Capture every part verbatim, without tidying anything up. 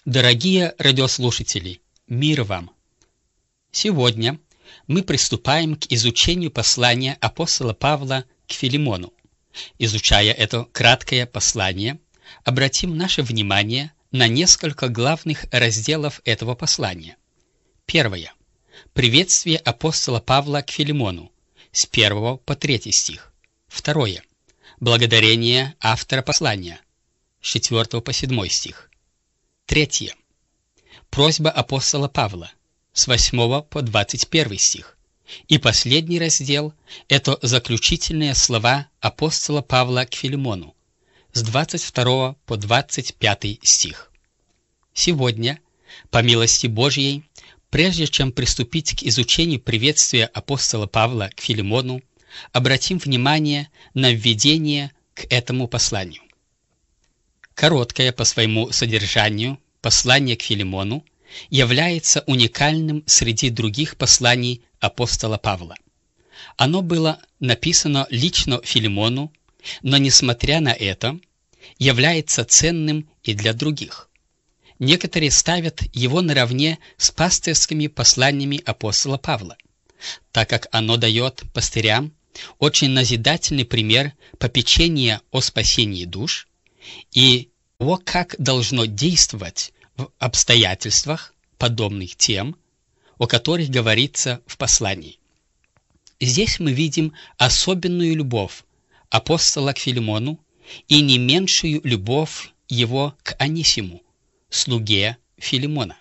Дорогие радиослушатели, мир вам! Сегодня мы приступаем к изучению послания апостола Павла к Филимону. Изучая это краткое послание, обратим наше внимание на несколько главных разделов этого послания. Первое. Приветствие апостола Павла к Филимону с первого по третий стих. Второе. Благодарение автора послания с четвертого по седьмой стих. Третье. Просьба апостола Павла с восьмого по двадцать первый стих. И последний раздел – это заключительные слова апостола Павла к Филимону с двадцать второго по двадцать пятый стих. Сегодня, по милости Божьей, прежде чем приступить к изучению приветствия апостола Павла к Филимону, обратим внимание на введение к этому посланию. Короткое по своему содержанию послание к Филимону является уникальным среди других посланий апостола Павла. Оно было написано лично Филимону, но, несмотря на это, является ценным и для других. Некоторые ставят его наравне с пастырскими посланиями апостола Павла, так как оно дает пастырям очень назидательный пример попечения о спасении душ и о, как должно действовать в обстоятельствах, подобных тем, о которых говорится в послании. Здесь мы видим особенную любовь апостола к Филимону и не меньшую любовь его к Онисиму, слуге Филимона.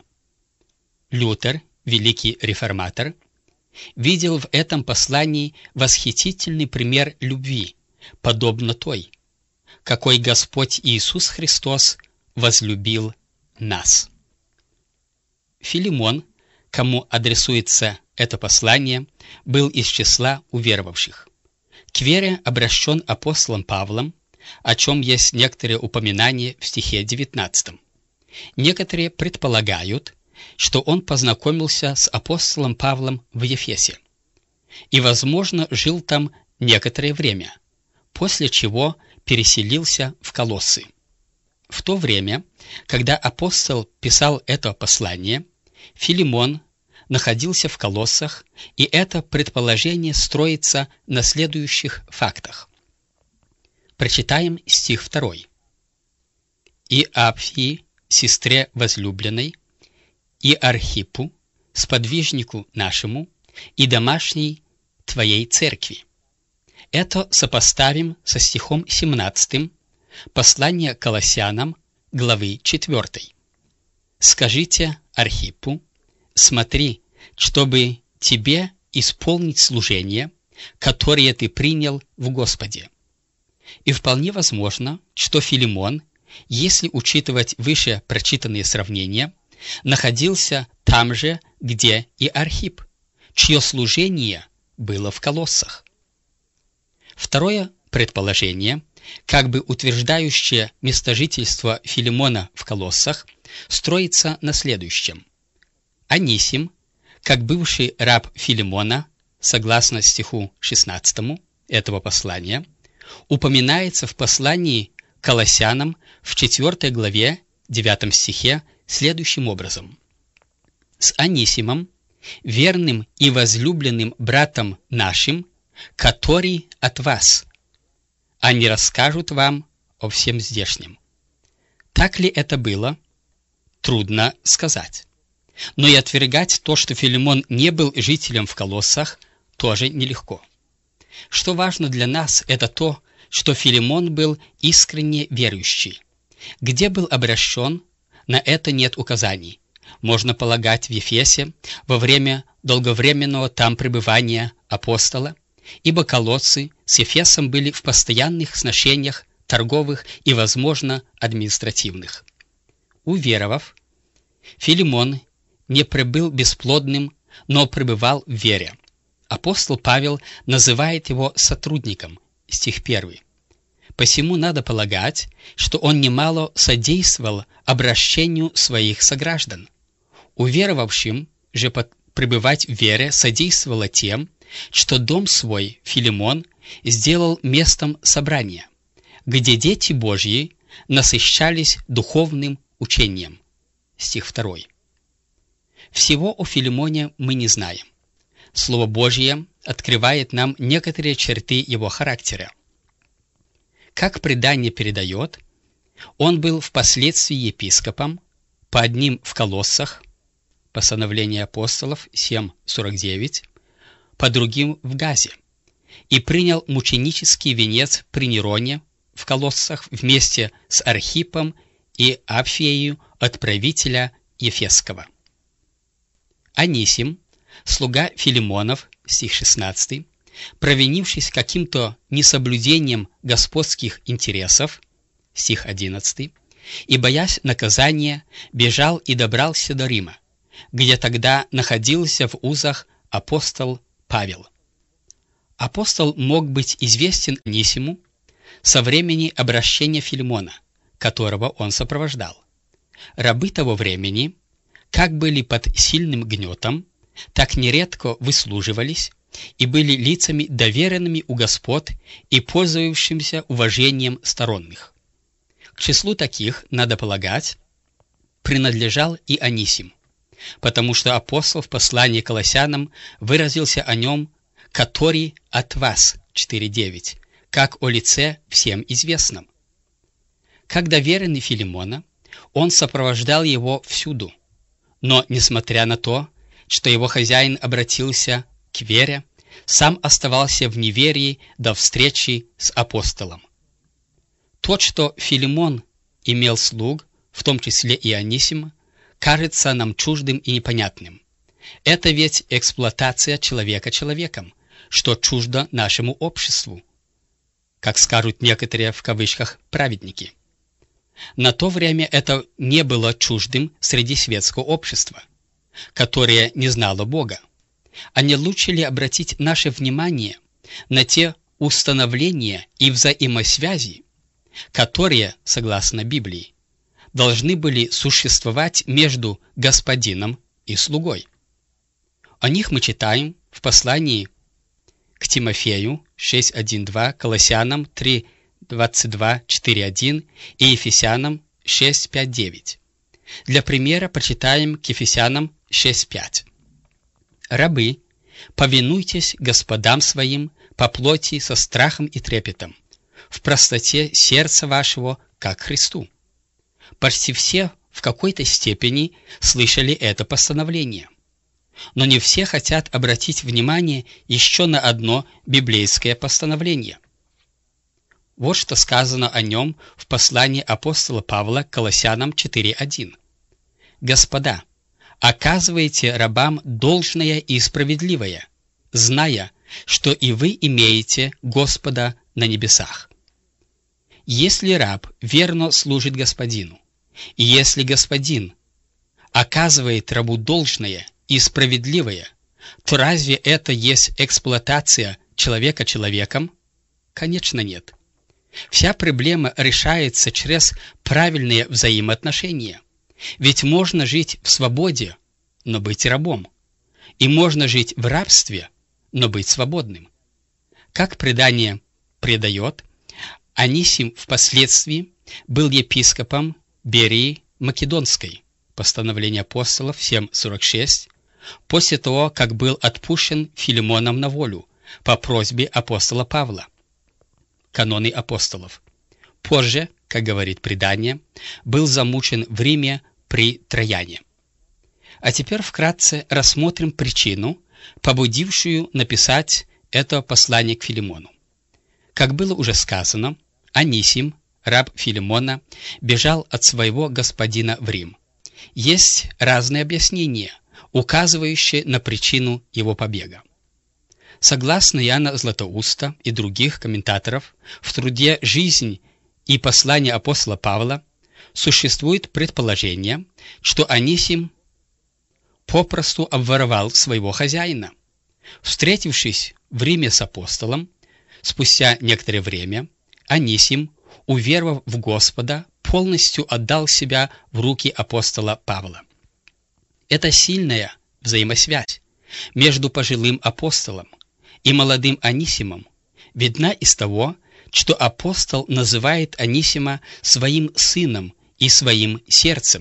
Лютер, великий реформатор, видел в этом послании восхитительный пример любви, подобно той, какой Господь Иисус Христос возлюбил нас. Филимон, кому адресуется это послание, был из числа уверовавших. К вере обращен апостолом Павлом, о чем есть некоторые упоминания в стихе девятнадцатом. Некоторые предполагают, что он познакомился с апостолом Павлом в Ефесе и, возможно, жил там некоторое время, после чего переселился в Колоссы. В то время, когда апостол писал это послание, Филимон находился в Колоссах, и это предположение строится на следующих фактах. Прочитаем стих второй. «И Апфии, сестре возлюбленной, и Архипу, сподвижнику нашему, и домашней твоей церкви». Это сопоставим со стихом семнадцатым послания Колоссянам, главы четвёртой. «Скажите Архипу, смотри, чтобы тебе исполнить служение, которое ты принял в Господе». И вполне возможно, что Филимон, если учитывать выше прочитанные сравнения, находился там же, где и Архип, чье служение было в Колоссах. Второе предположение, как бы утверждающее место жительства Филимона в Колоссах, строится на следующем. Онисим, как бывший раб Филимона, согласно стиху шестнадцатому этого послания, упоминается в послании к Колоссянам в четвёртой главе, девятом стихе, следующим образом. «С Онисимом, верным и возлюбленным братом нашим, который от вас, они расскажут вам о всем здешнем». Так ли это было? Трудно сказать. Но и отвергать то, что Филимон не был жителем в Колоссах, тоже нелегко. Что важно для нас, это то, что Филимон был искренне верующий. Где был обращен, на это нет указаний. Можно полагать, в Ефесе, во время долговременного там пребывания апостола, ибо колоссы с Ефесом были в постоянных сношениях торговых и, возможно, административных. Уверовав, Филимон не пребыл бесплодным, но пребывал в вере. Апостол Павел называет его сотрудником, стих первый. Посему надо полагать, что он немало содействовал обращению своих сограждан. Уверовавшим же пребывать в вере содействовало тем, что дом свой Филимон сделал местом собрания, где дети Божьи насыщались духовным учением. стих второй. Всего о Филимоне мы не знаем. Слово Божье открывает нам некоторые черты его характера. Как предание передает, он был впоследствии епископом, по одним в Колоссах, постановление апостолов семь сорок девять, по другим в Газе, и принял мученический венец при Нероне в Колоссах вместе с Архиппом и Апфиею от правителя Ефесского. Анисим, слуга Филимонов, стих шестнадцатый, провинившись каким-то несоблюдением господских интересов, стих одиннадцатый, и, боясь наказания, бежал и добрался до Рима, где тогда находился в узах апостол Павел. Апостол мог быть известен Анисиму со времени обращения Филимона, которого он сопровождал. Рабы того времени как были под сильным гнетом, так нередко выслуживались и были лицами доверенными у господ и пользующимся уважением сторонних. К числу таких, надо полагать, принадлежал и Анисим, потому что апостол в послании к Колоссянам выразился о нем «который от вас» четыре девять, как о лице всем известном. Как доверенный Филимона, он сопровождал его всюду, но, несмотря на то, что его хозяин обратился к вере, сам оставался в неверии до встречи с апостолом. То, что Филимон имел слуг, в том числе и Анисима, кажется нам чуждым и непонятным. Это ведь эксплуатация человека человеком, что чуждо нашему обществу, как скажут некоторые в кавычках праведники. На то время это не было чуждым среди светского общества, которое не знало Бога. А не лучше ли обратить наше внимание на те установления и взаимосвязи, которые, согласно Библии, должны были существовать между господином и слугой? О них мы читаем в послании к Тимофею шесть один два, Колоссянам три двадцать два четыре один и Ефесянам шесть пять девять. Для примера прочитаем к Ефесянам шесть пять. «Рабы, повинуйтесь господам своим по плоти со страхом и трепетом, в простоте сердца вашего, как Христу». Почти все в какой-то степени слышали это постановление. Но не все хотят обратить внимание еще на одно библейское постановление. Вот что сказано о нем в послании апостола Павла к Колоссянам четыре один. «Господа, оказывайте рабам должное и справедливое, зная, что и вы имеете Господа на небесах». Если раб верно служит господину, и если господин оказывает рабу должное и справедливое, то разве это есть эксплуатация человека человеком? Конечно, нет. Вся проблема решается через правильные взаимоотношения. Ведь можно жить в свободе, но быть рабом. И можно жить в рабстве, но быть свободным. Как предание предает, Анисим впоследствии был епископом Берии Македонской, постановление апостолов семь сорок шесть, после того, как был отпущен Филимоном на волю по просьбе апостола Павла, каноны апостолов. Позже, как говорит предание, был замучен в Риме при Трояне. А теперь вкратце рассмотрим причину, побудившую написать это послание к Филимону. Как было уже сказано, Анисим, раб Филимона, бежал от своего господина в Рим. Есть разные объяснения, указывающие на причину его побега. Согласно Иоанна Златоуста и других комментаторов, в труде «Жизнь и послание апостола Павла» существует предположение, что Анисим попросту обворовал своего хозяина. Встретившись в Риме с апостолом, спустя некоторое время Анисим, уверовав в Господа, полностью отдал себя в руки апостола Павла. Это сильная взаимосвязь между пожилым апостолом и молодым Анисимом видна из того, что апостол называет Анисима своим сыном и своим сердцем,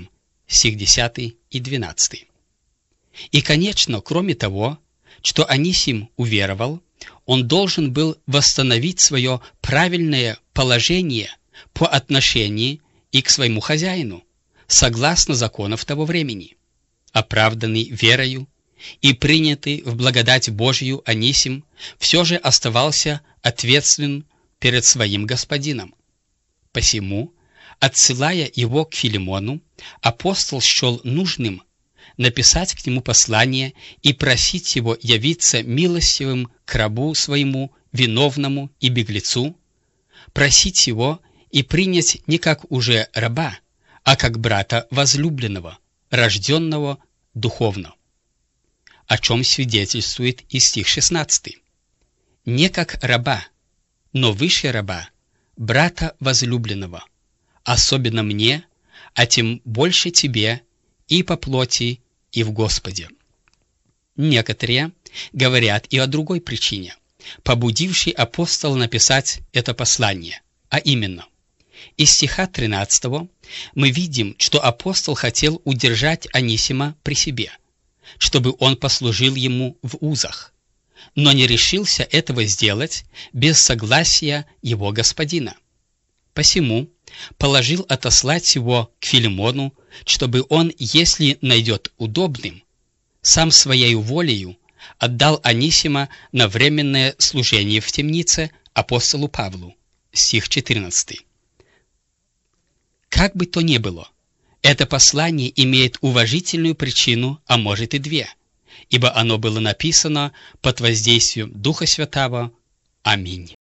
стих десятый и двенадцатый. И, конечно, кроме того, что Анисим уверовал, он должен был восстановить свое правильное положение по отношению и к своему хозяину, согласно законов того времени. Оправданный верою и принятый в благодать Божью Анисим все же оставался ответственным перед своим господином. Посему, отсылая его к Филимону, апостол счел нужным написать к нему послание и просить его явиться милостивым к рабу своему, виновному и беглецу, просить его и принять не как уже раба, а как брата возлюбленного, рожденного духовно. О чем свидетельствует и стих шестнадцатый. Не как раба, но выше раба, брата возлюбленного, особенно мне, а тем больше тебе и по плоти, и в Господе. Некоторые говорят и о другой причине, побудившей апостола написать это послание, а именно, из стиха тринадцатого мы видим, что апостол хотел удержать Анисима при себе, чтобы он послужил ему в узах, но не решился этого сделать без согласия его господина. Посему положил отослать его к Филимону, чтобы он, если найдет удобным, сам своей волею отдал Анисима на временное служение в темнице апостолу Павлу. Стих четырнадцатый. Как бы то ни было, это послание имеет уважительную причину, а может и две, ибо оно было написано под воздействием Духа Святого. Аминь.